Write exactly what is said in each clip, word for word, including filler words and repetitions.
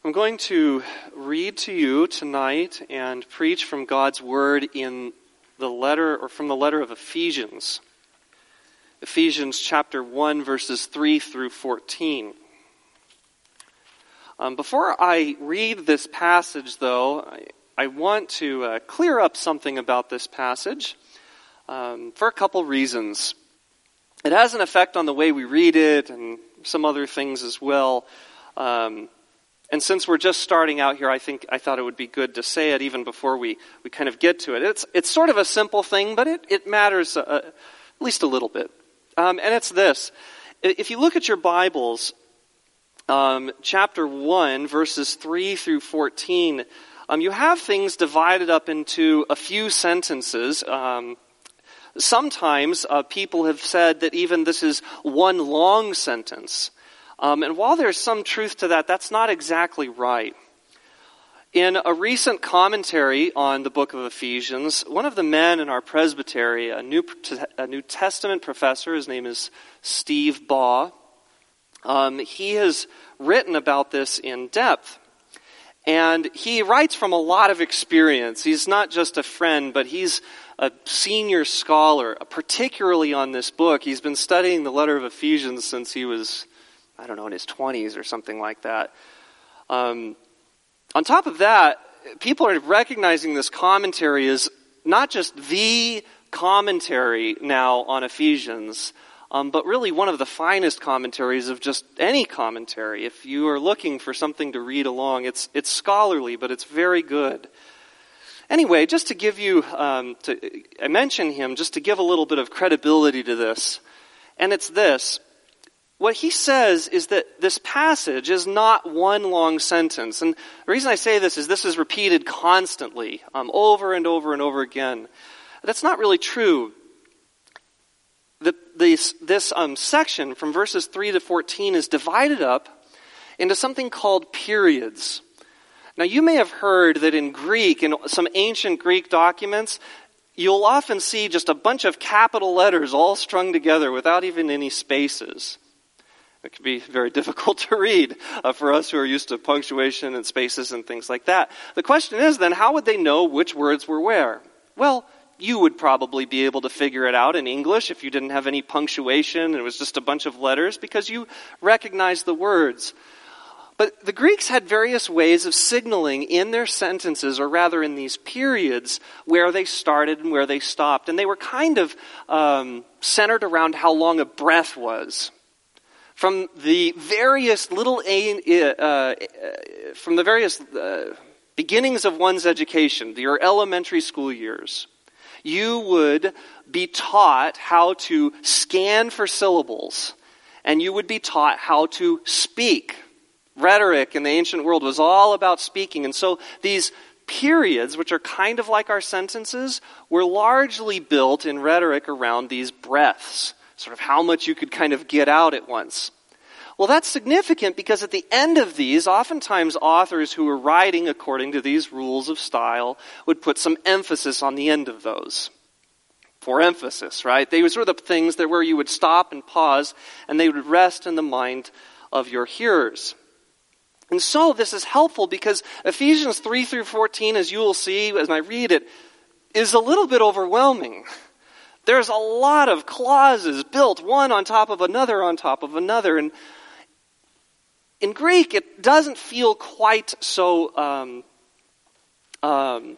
I'm going to read to you tonight and preach from God's Word in the letter, or from the letter of Ephesians. Ephesians chapter one, verses three through fourteen. Um, before I read this passage, though, I, I want to uh, clear up something about this passage um, for a couple reasons. It has an effect on the way we read it and some other things as well. Um, And since we're just starting out here, I think I thought it would be good to say it even before we, we kind of get to it. It's it's sort of a simple thing, but it, it matters uh, at least a little bit. Um, and it's this. If you look at your Bibles, um, chapter one, verses three through fourteen, um, you have things divided up into a few sentences. Um, sometimes uh, people have said that even this is one long sentence. Um, and while there's some truth to that, that's not exactly right. In a recent commentary on the book of Ephesians, one of the men in our presbytery, a New, a New Testament professor, his name is Steve Baugh, um, he has written about this in depth. And he writes from a lot of experience. He's not just a friend, but he's a senior scholar, particularly on this book. He's been studying the letter of Ephesians since he was, I don't know, in his twenties or something like that. Um, on top of that, people are recognizing this commentary as not just the commentary now on Ephesians, um, but really one of the finest commentaries of just any commentary. If you are looking for something to read along, it's it's scholarly, but it's very good. Anyway, just to give you, um, to I mention him just to give a little bit of credibility to this, and it's this. What he says is that this passage is not one long sentence. And the reason I say this is this is repeated constantly, um, over and over and over again. That's not really true. The, this this um, section from verses three to fourteen is divided up into something called periods. Now, you may have heard that in Greek, in some ancient Greek documents, you'll often see just a bunch of capital letters all strung together without even any spaces. It can be very difficult to read uh, for us who are used to punctuation and spaces and things like that. The question is then, how would they know which words were where? Well, you would probably be able to figure it out in English if you didn't have any punctuation and it was just a bunch of letters because you recognize the words. But the Greeks had various ways of signaling in their sentences, or rather in these periods, where they started and where they stopped. And they were kind of um, centered around how long a breath was. From the various little, uh, from the various uh, beginnings of one's education, your elementary school years, you would be taught how to scan for syllables, and you would be taught how to speak. Rhetoric in the ancient world was all about speaking, and so these periods, which are kind of like our sentences, were largely built in rhetoric around these breaths. Sort of how much you could kind of get out at once. Well, that's significant because at the end of these, oftentimes authors who were writing according to these rules of style would put some emphasis on the end of those. For emphasis, right? They were sort of the things that where you would stop and pause and they would rest in the mind of your hearers. And so this is helpful because Ephesians three through fourteen, as you will see as I read it, is a little bit overwhelming. There's a lot of clauses built one on top of another on top of another. And in Greek, it doesn't feel quite so um, um,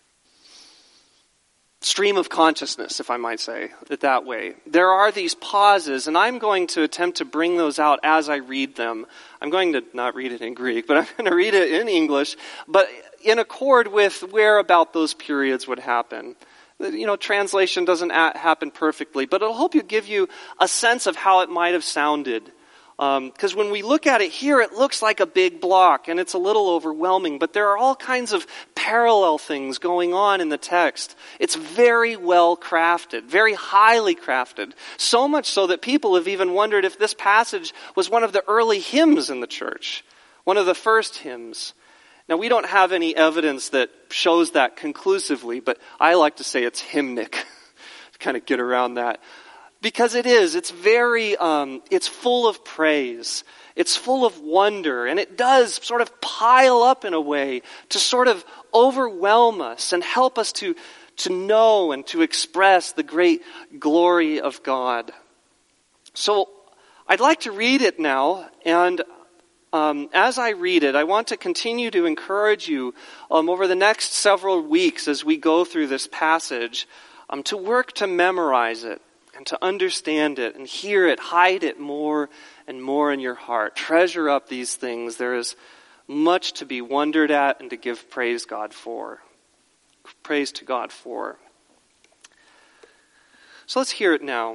stream of consciousness, if I might say it that way. There are these pauses, and I'm going to attempt to bring those out as I read them. I'm going to not read it in Greek, but I'm going to read it in English, but in accord with where about those periods would happen. You know, translation doesn't happen perfectly, but it'll help you give you a sense of how it might have sounded. Because um, when we look at it here, it looks like a big block, and it's a little overwhelming, but there are all kinds of parallel things going on in the text. It's very well crafted, very highly crafted, so much so that people have even wondered if this passage was one of the early hymns in the church, one of the first hymns. Now, we don't have any evidence that shows that conclusively, but I like to say it's hymnic, to kind of get around that. Because it is. It's very, um, it's full of praise. It's full of wonder. And it does sort of pile up in a way to sort of overwhelm us and help us to, to know and to express the great glory of God. So I'd like to read it now. And um, as I read it, I want to continue to encourage you um, over the next several weeks as we go through this passage um, to work to memorize it. And to understand it and hear it, hide it more and more in your heart. Treasure up these things. There is much to be wondered at and to give praise God for. Praise to God for. So let's hear it now.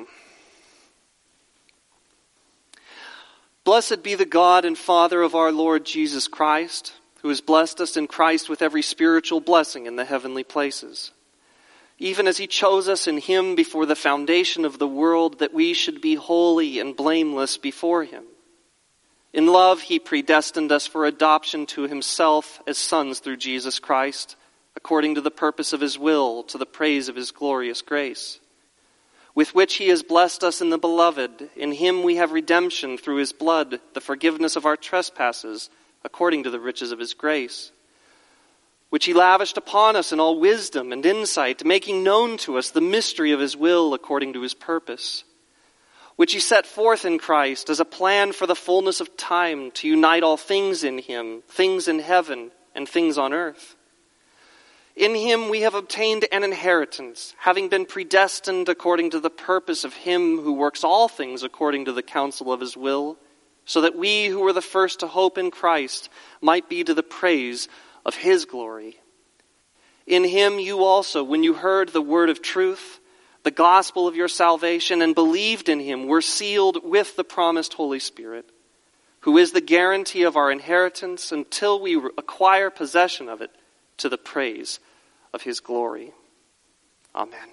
Blessed be the God and Father of our Lord Jesus Christ, who has blessed us in Christ with every spiritual blessing in the heavenly places, even as he chose us in him before the foundation of the world, that we should be holy and blameless before him. In love, he predestined us for adoption to himself as sons through Jesus Christ, according to the purpose of his will, to the praise of his glorious grace, with which he has blessed us in the beloved. In him we have redemption through his blood, the forgiveness of our trespasses, according to the riches of his grace, which he lavished upon us in all wisdom and insight, making known to us the mystery of his will according to his purpose, which he set forth in Christ as a plan for the fullness of time, to unite all things in him, things in heaven and things on earth. In him we have obtained an inheritance, having been predestined according to the purpose of him who works all things according to the counsel of his will, so that we who were the first to hope in Christ might be to the praise of his glory. In him you also, when you heard the word of truth, the gospel of your salvation, and believed in him, were sealed with the promised Holy Spirit, who is the guarantee of our inheritance until we acquire possession of it, to the praise of his glory. Amen.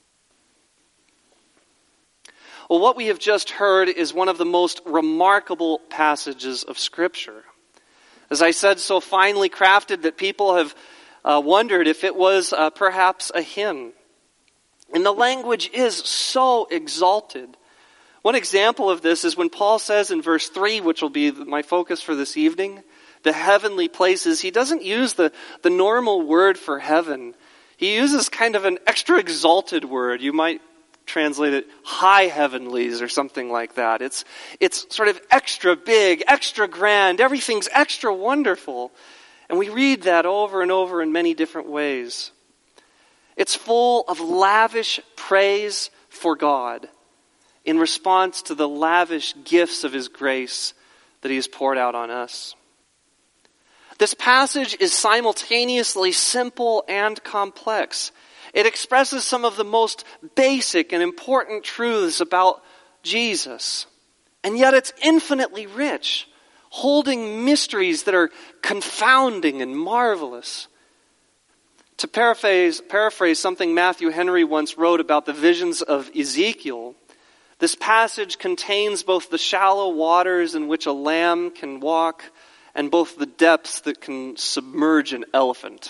Well, what we have just heard is one of the most remarkable passages of Scripture. As I said, so finely crafted that people have uh, wondered if it was uh, perhaps a hymn. And the language is so exalted. One example of this is when Paul says in verse three, which will be my focus for this evening, the heavenly places. He doesn't use the, the normal word for heaven. He uses kind of an extra exalted word. You might translate it high heavenlies or something like that. It's it's sort of extra big, extra grand. Everything's extra wonderful. And we read that over and over in many different ways. It's full of lavish praise for God in response to the lavish gifts of his grace that he has poured out on us. This passage is simultaneously simple and complex. It expresses some of the most basic and important truths about Jesus. And yet it's infinitely rich, holding mysteries that are confounding and marvelous. To paraphrase, paraphrase something Matthew Henry once wrote about the visions of Ezekiel, this passage contains both the shallow waters in which a lamb can walk and both the depths that can submerge an elephant.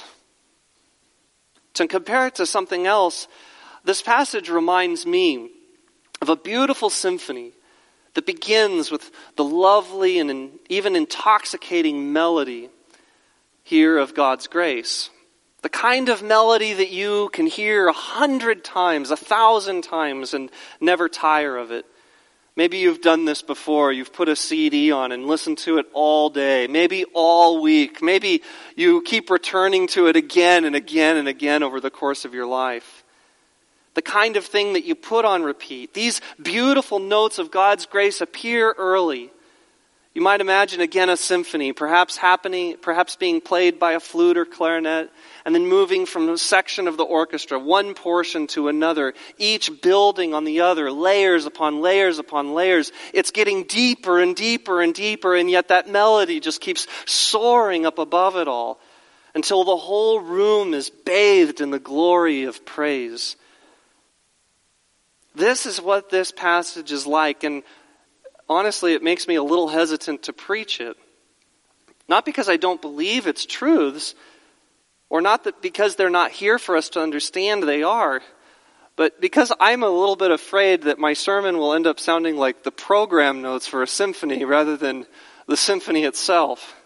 To compare it to something else, this passage reminds me of a beautiful symphony that begins with the lovely and even intoxicating melody here of God's grace. The kind of melody that you can hear a hundred times, a thousand times, and never tire of it. Maybe you've done this before. You've put a C D on and listened to it all day, maybe all week. Maybe you keep returning to it again and again and again over the course of your life. The kind of thing that you put on repeat. These beautiful notes of God's grace appear early. You might imagine again a symphony, perhaps happening, perhaps being played by a flute or clarinet, and then moving from a section of the orchestra, one portion to another, each building on the other, layers upon layers upon layers. It's getting deeper and deeper and deeper, and yet that melody just keeps soaring up above it all until the whole room is bathed in the glory of praise. This is what this passage is like, and honestly, it makes me a little hesitant to preach it. Not because I don't believe its truths, or not that because they're not here for us to understand, they are, But because I'm a little bit afraid that my sermon will end up sounding like the program notes for a symphony rather than the symphony itself.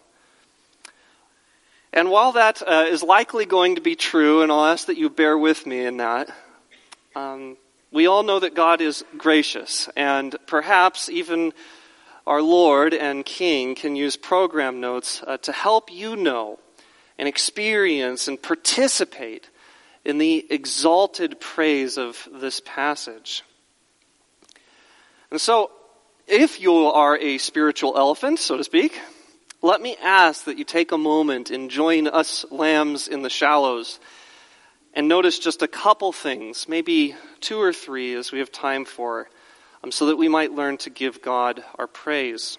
And while that uh, is likely going to be true, and I'll ask that you bear with me in that, um, we all know that God is gracious, and perhaps even our Lord and King can use program notes uh, to help you know and experience and participate in the exalted praise of this passage. And so, if you are a spiritual elephant, so to speak, let me ask that you take a moment and join us lambs in the shallows and notice just a couple things, maybe two or three as we have time for, um, so that we might learn to give God our praise.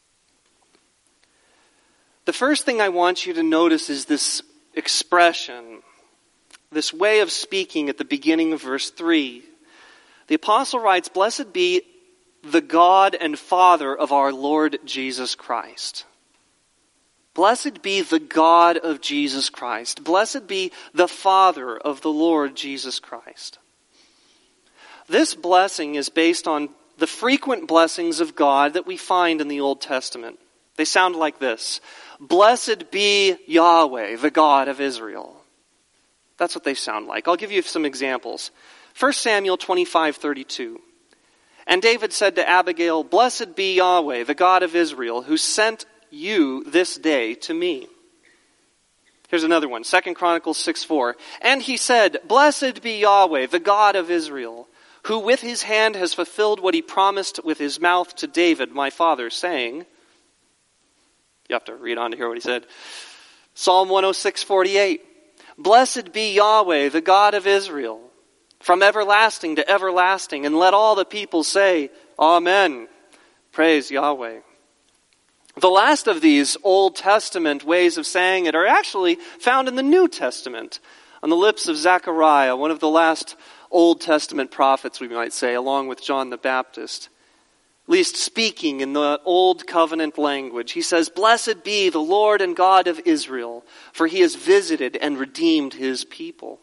The first thing I want you to notice is this expression, this way of speaking at the beginning of verse three. The apostle writes, "Blessed be the God and Father of our Lord Jesus Christ." Blessed be the God of Jesus Christ. Blessed be the Father of the Lord Jesus Christ. This blessing is based on the frequent blessings of God that we find in the Old Testament. They sound like this: "Blessed be Yahweh, the God of Israel." That's what they sound like. I'll give you some examples. First Samuel twenty-five thirty-two. "And David said to Abigail, Blessed be Yahweh, the God of Israel, who sent you this day to me." Here's another one. Second Chronicles six four. "And he said, Blessed be Yahweh, the God of Israel, who with his hand has fulfilled what he promised with his mouth to David, my father, saying..." You have to read on to hear what he said. Psalm one oh six forty-eight. "Blessed be Yahweh, the God of Israel, from everlasting to everlasting, and let all the people say, Amen." Praise Yahweh. The last of these Old Testament ways of saying it are actually found in the New Testament, on the lips of Zechariah, one of the last Old Testament prophets, we might say, along with John the Baptist. At least speaking in the Old Covenant language. He says, "Blessed be the Lord and God of Israel, for he has visited and redeemed his people."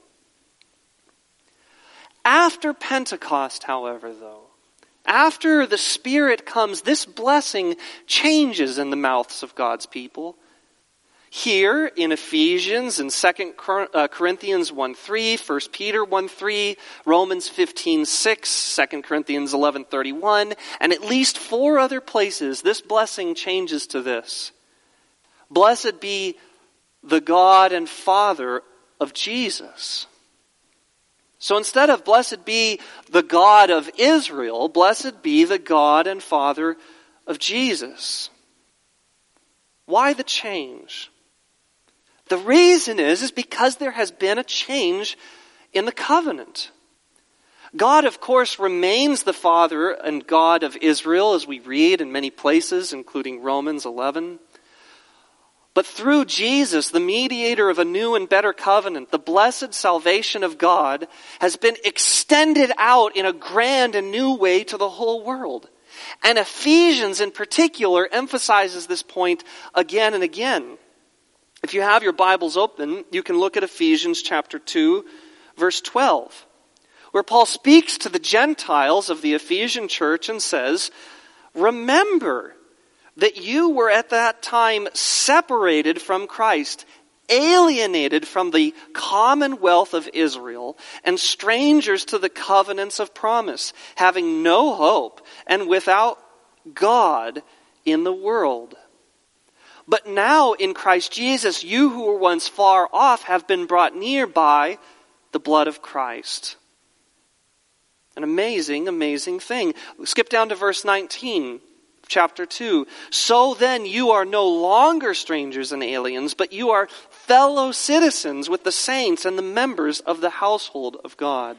After Pentecost, however, though, after the Spirit comes, this blessing changes in the mouths of God's people. Here in Ephesians and Second Corinthians one three, First Peter one three, Romans fifteen six, Second Corinthians eleven thirty-one, and at least four other places, this blessing changes to this: "Blessed be the God and Father of Jesus." So instead of "Blessed be the God of Israel," "Blessed be the God and Father of Jesus." Why the change? The reason is, is because there has been a change in the covenant. God, of course, remains the Father and God of Israel, as we read in many places, including Romans eleven. But through Jesus, the mediator of a new and better covenant, the blessed salvation of God has been extended out in a grand and new way to the whole world. And Ephesians in particular emphasizes this point again and again. If you have your Bibles open, you can look at Ephesians chapter two, verse twelve, where Paul speaks to the Gentiles of the Ephesian church and says, "Remember that you were at that time separated from Christ, alienated from the commonwealth of Israel, and strangers to the covenants of promise, having no hope and without God in the world. But now in Christ Jesus, you who were once far off have been brought near by the blood of Christ." An amazing, amazing thing. Skip down to verse nineteen. Chapter two. "So then you are no longer strangers and aliens, but you are fellow citizens with the saints and the members of the household of God."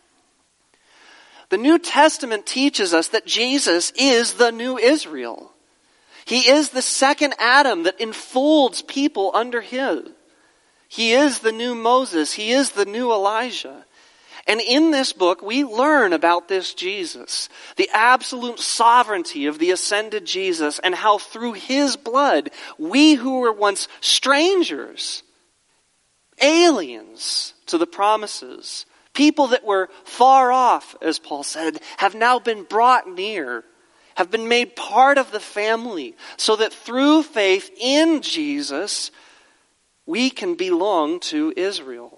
The New Testament teaches us that Jesus is the new Israel. He is the second Adam that enfolds people under him. He is the new Moses. He is the new Elijah. And in this book, we learn about this Jesus, the absolute sovereignty of the ascended Jesus, and how through his blood, we who were once strangers, aliens to the promises, People that were far off, as Paul said, have now been brought near, have been made part of the family, so that through faith in Jesus, we can belong to Israel.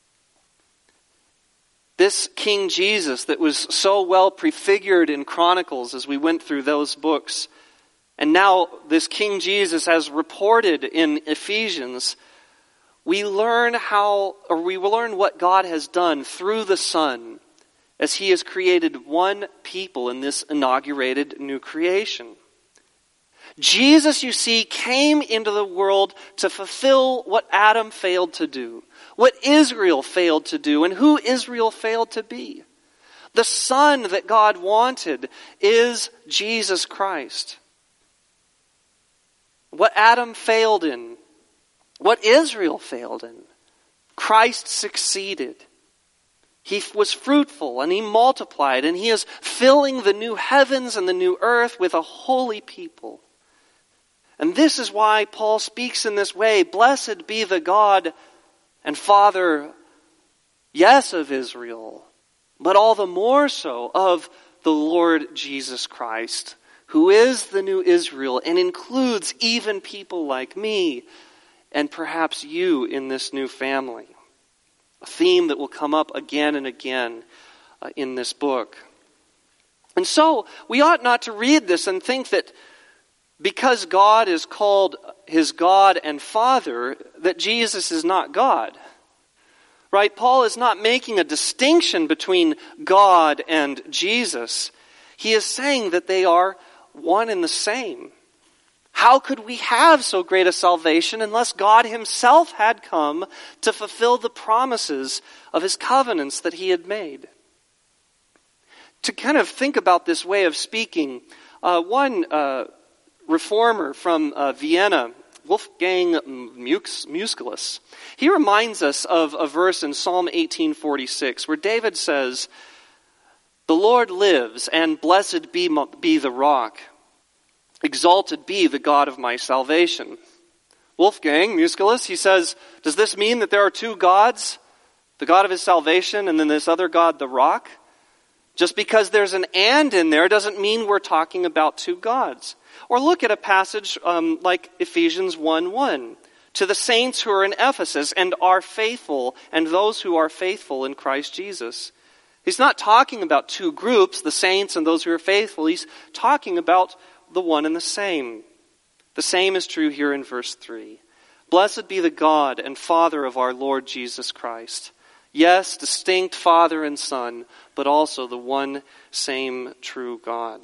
This King Jesus that was so well prefigured in Chronicles as we went through those books, and now this King Jesus as reported in Ephesians, we learn how, or we will learn what God has done through the Son as He has created one people in this inaugurated new creation. Jesus, you see, came into the world to fulfill what Adam failed to do, what Israel failed to do, and who Israel failed to be. The Son that God wanted is Jesus Christ. What Adam failed in, what Israel failed in, Christ succeeded. He was fruitful and He multiplied, and He is filling the new heavens and the new earth with a holy people. And this is why Paul speaks in this way, "Blessed be the God and Father, yes, of Israel, but all the more so of the Lord Jesus Christ, who is the new Israel and includes even people like me and perhaps you in this new family." A theme that will come up again and again uh, in this book. And so, we ought not to read this and think that because God is called His God and Father, that Jesus is not God. Right? Paul is not making a distinction between God and Jesus. He is saying that they are one and the same. How could we have so great a salvation unless God Himself had come to fulfill the promises of His covenants that He had made? To kind of think about this way of speaking, uh, one uh, reformer from uh, Vienna, Wolfgang Musculus, he reminds us of a verse in Psalm eighteen forty-six where David says, "The Lord lives, and blessed be, be the rock. Exalted be the God of my salvation." Wolfgang Musculus, he says, does this mean that there are two gods? The God of his salvation and then this other God, the rock? Just because there's an "and" in there doesn't mean we're talking about two gods. Or look at a passage um, like Ephesians one one. "To the saints who are in Ephesus and are faithful, and those who are faithful in Christ Jesus." He's not talking about two groups, the saints and those who are faithful. He's talking about the one and the same. The same is true here in verse three. "Blessed be the God and Father of our Lord Jesus Christ." Yes, distinct Father and Son, but also the one same true God.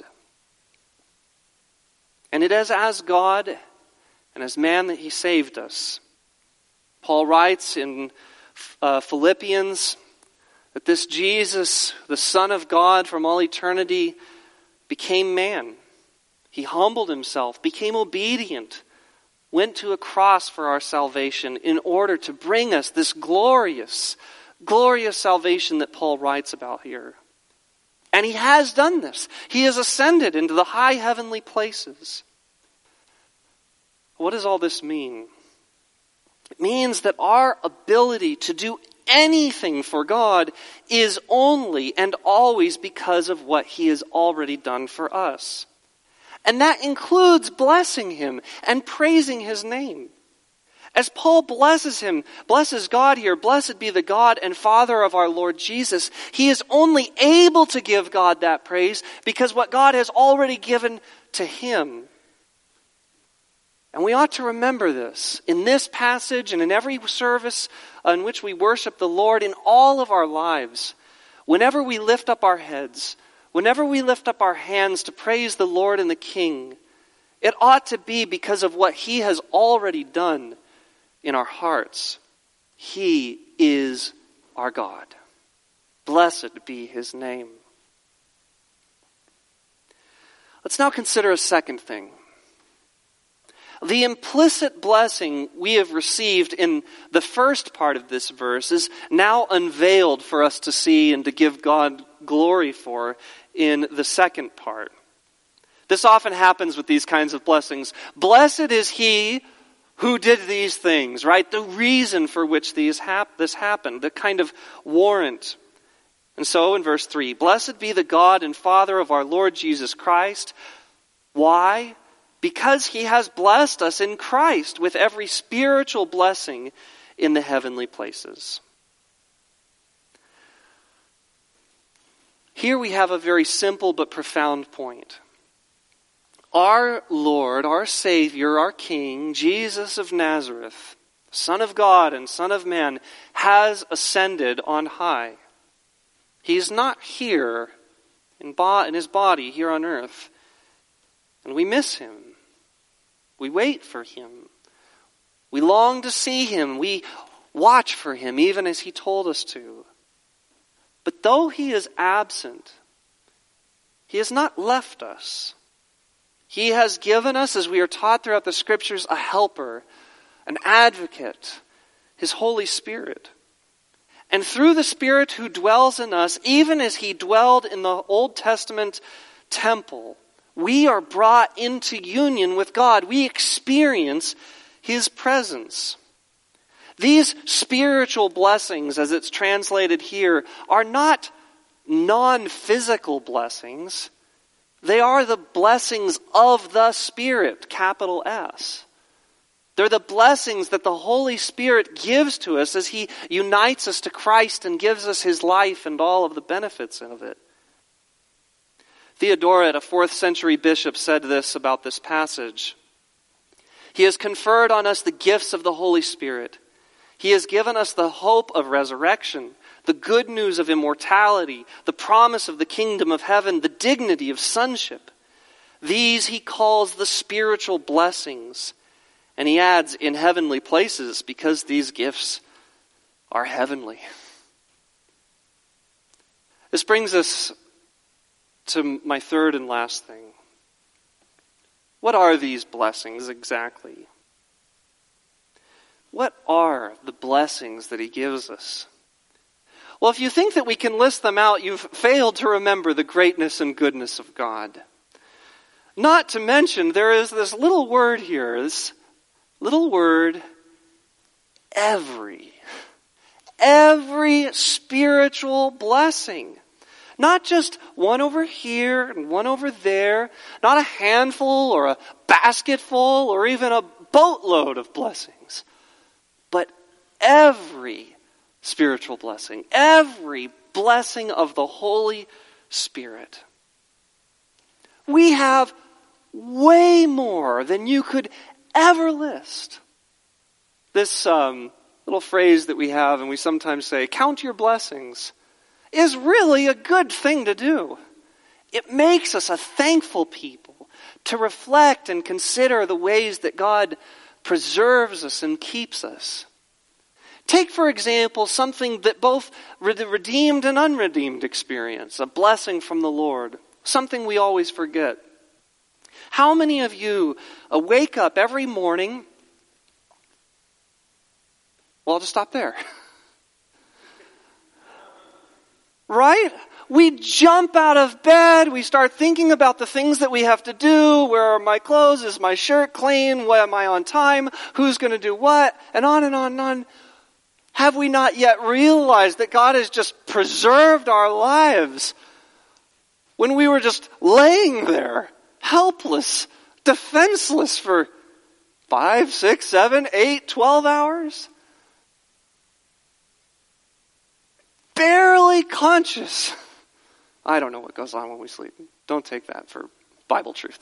And it is as God and as man that He saved us. Paul writes in uh, Philippians that this Jesus, the Son of God from all eternity, became man. He humbled Himself, became obedient, went to a cross for our salvation in order to bring us this glorious, glorious salvation that Paul writes about here. And He has done this. He has ascended into the high heavenly places. What does all this mean? It means that our ability to do anything for God is only and always because of what He has already done for us. And that includes blessing Him and praising His name. As Paul blesses Him, blesses God here, "Blessed be the God and Father of our Lord Jesus," he is only able to give God that praise because what God has already given to him. And we ought to remember this in this passage and in every service in which we worship the Lord in all of our lives. Whenever we lift up our heads, whenever we lift up our hands to praise the Lord and the King, it ought to be because of what He has already done in our hearts. He is our God. Blessed be His name. Let's now consider a second thing. The implicit blessing we have received in the first part of this verse is now unveiled for us to see and to give God glory for in the second part. This often happens with these kinds of blessings. Blessed is he who did these things, right? The reason for which these hap- this happened, the kind of warrant. And so in verse three, blessed be the God and Father of our Lord Jesus Christ. Why? Because he has blessed us in Christ with every spiritual blessing in the heavenly places. Here we have a very simple but profound point. Our Lord, our Savior, our King, Jesus of Nazareth, Son of God and Son of Man, has ascended on high. He is not here in, bo- in his body here on earth. And we miss him. We wait for him. We long to see him. We watch for him even as he told us to. But though he is absent, he has not left us. He has given us, as we are taught throughout the Scriptures, a helper, an advocate, his Holy Spirit. And through the Spirit who dwells in us, even as he dwelled in the Old Testament temple, we are brought into union with God. We experience his presence. These spiritual blessings, as it's translated here, are not non-physical blessings. They are the blessings of the Spirit, capital S. They're the blessings that the Holy Spirit gives to us as he unites us to Christ and gives us his life and all of the benefits of it. Theodoret, a fourth century bishop, said this about this passage. He has conferred on us the gifts of the Holy Spirit. He has given us the hope of resurrection, the good news of immortality, the promise of the kingdom of heaven, the dignity of sonship. These he calls the spiritual blessings. And he adds, in heavenly places, because these gifts are heavenly. This brings us to my third and last thing. What are these blessings exactly? What are the blessings that he gives us? Well, if you think that we can list them out, you've failed to remember the greatness and goodness of God. Not to mention, there is this little word here, this little word, every. Every spiritual blessing. Not just one over here and one over there. Not a handful or a basketful or even a boatload of blessings. But every spiritual blessing. Every blessing of the Holy Spirit. We have way more than you could ever list. This um, little phrase that we have and we sometimes say, count your blessings, is really a good thing to do. It makes us a thankful people to reflect and consider the ways that God preserves us and keeps us. Take, for example, something that both the redeemed and unredeemed experience, a blessing from the Lord, something we always forget. How many of you uh, wake up every morning? Well, I'll just stop there. Right? We jump out of bed. We start thinking about the things that we have to do. Where are my clothes? Is my shirt clean? What am I on time? Who's going to do what? And on and on and on. Have we not yet realized that God has just preserved our lives when we were just laying there, helpless, defenseless for five, six, seven, eight, twelve hours? Barely conscious. I don't know what goes on when we sleep. Don't take that for Bible truth.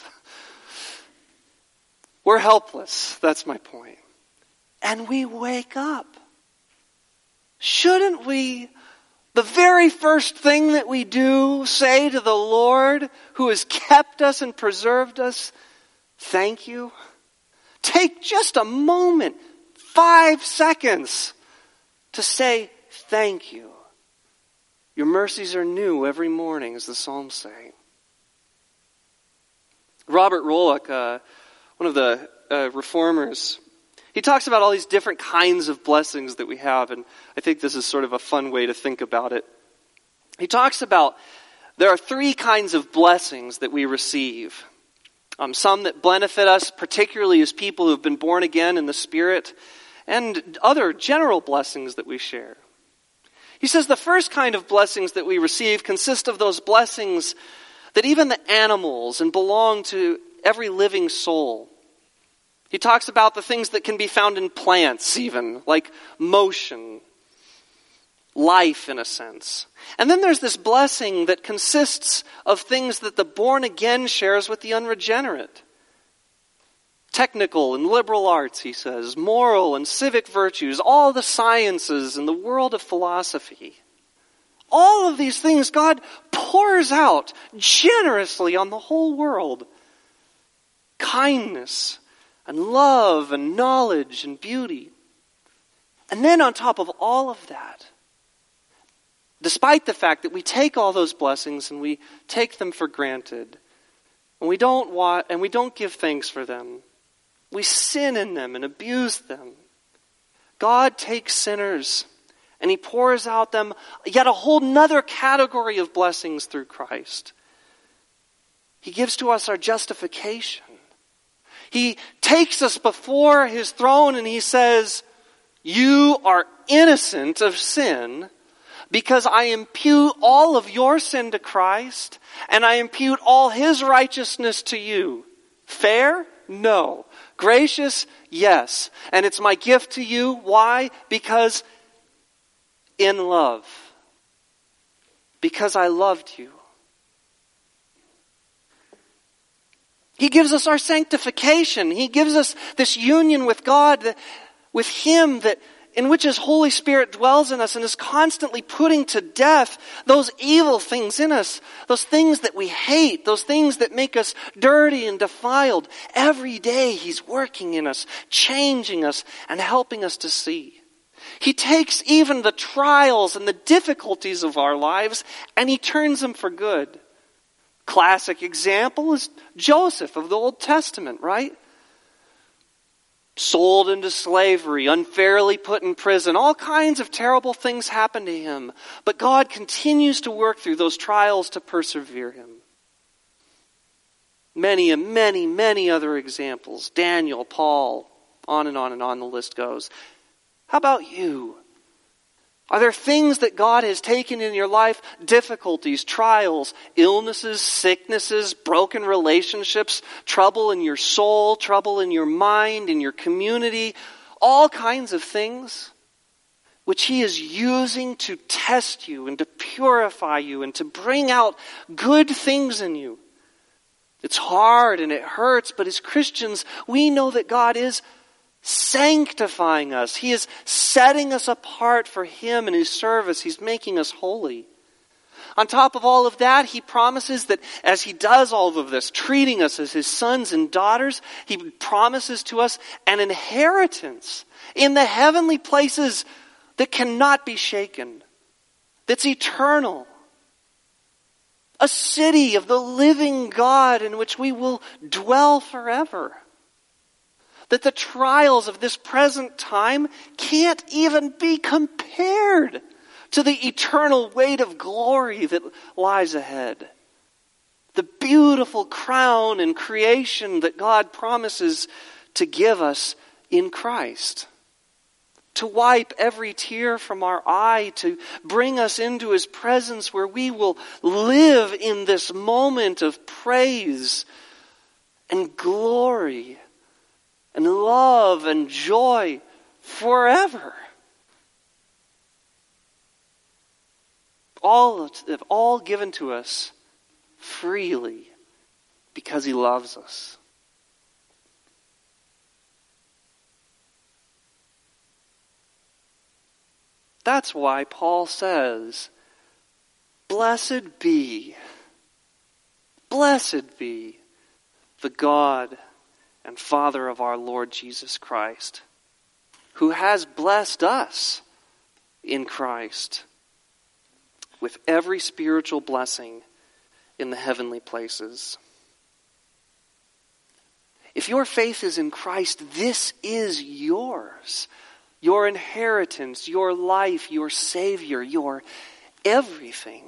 We're helpless. That's my point. And we wake up. Shouldn't we, the very first thing that we do, say to the Lord who has kept us and preserved us, thank you? Take just a moment, five seconds, to say thank you. Your mercies are new every morning, as the Psalms say. Robert Rolock, uh, one of the uh, reformers, he talks about all these different kinds of blessings that we have, and I think this is sort of a fun way to think about it. He talks about there are three kinds of blessings that we receive. Um, some that benefit us, particularly as people who have been born again in the Spirit, and other general blessings that we share. He says the first kind of blessings that we receive consist of those blessings that even the animals and belong to every living soul. He talks about the things that can be found in plants even, like motion, life in a sense. And then there's this blessing that consists of things that the born again shares with the unregenerate. Technical and liberal arts, he says, moral and civic virtues, all the sciences and the world of philosophy. All of these things God pours out generously on the whole world. Kindness and love and knowledge and beauty. And then on top of all of that, despite the fact that we take all those blessings and we take them for granted, and we don't want, and we don't give thanks for them, we sin in them and abuse them, God takes sinners and He pours out them yet a whole nother category of blessings through Christ. He gives to us our justification. He takes us before His throne and He says, you are innocent of sin because I impute all of your sin to Christ and I impute all His righteousness to you. Fair? No. Gracious? Yes. And it's my gift to you. Why? Because in love. Because I loved you. He gives us our sanctification. He gives us this union with God, with Him, that in which His Holy Spirit dwells in us and is constantly putting to death those evil things in us, those things that we hate, those things that make us dirty and defiled. Every day He's working in us, changing us, and helping us to see. He takes even the trials and the difficulties of our lives and He turns them for good. Classic example is Joseph of the Old Testament, right? Sold into slavery, unfairly put in prison. All kinds of terrible things happen to him. But God continues to work through those trials to persevere him. Many and many, many other examples. Daniel, Paul, on and on and on the list goes. How about you? Are there things that God has taken in your life? Difficulties, trials, illnesses, sicknesses, broken relationships, trouble in your soul, trouble in your mind, in your community, all kinds of things which He is using to test you and to purify you and to bring out good things in you. It's hard and it hurts, but as Christians, we know that God is sanctifying us. He is setting us apart for Him and His service. He's making us holy. On top of all of that, He promises that as He does all of this, treating us as His sons and daughters, He promises to us an inheritance in the heavenly places that cannot be shaken, that's eternal. A city of the living God in which we will dwell forever. That the trials of this present time can't even be compared to the eternal weight of glory that lies ahead. The beautiful crown and creation that God promises to give us in Christ. To wipe every tear from our eye, to bring us into His presence where we will live in this moment of praise and glory and love and joy forever. All, all given to us freely because He loves us. That's why Paul says, blessed be, blessed be the God and Father of our Lord Jesus Christ, who has blessed us in Christ with every spiritual blessing in the heavenly places. If your faith is in Christ, this is yours. Your inheritance, your life, your Savior, your everything.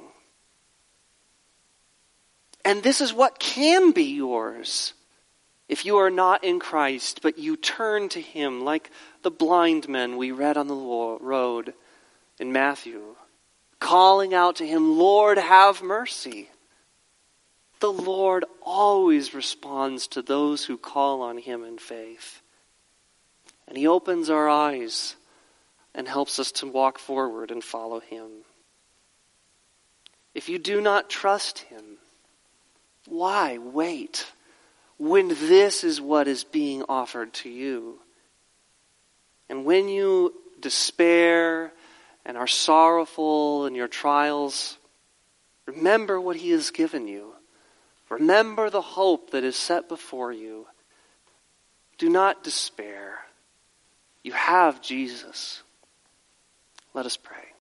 And this is what can be yours if you are not in Christ, but you turn to Him like the blind men we read on the road in Matthew. calling out to him, Lord, have mercy. The Lord always responds to those who call on him in faith. And he opens our eyes and helps us to walk forward and follow him. If you do not trust him, why wait when this is what is being offered to you? And when you despair and are sorrowful in your trials, remember what he has given you. Remember the hope that is set before you. Do not despair. You have Jesus. Let us pray.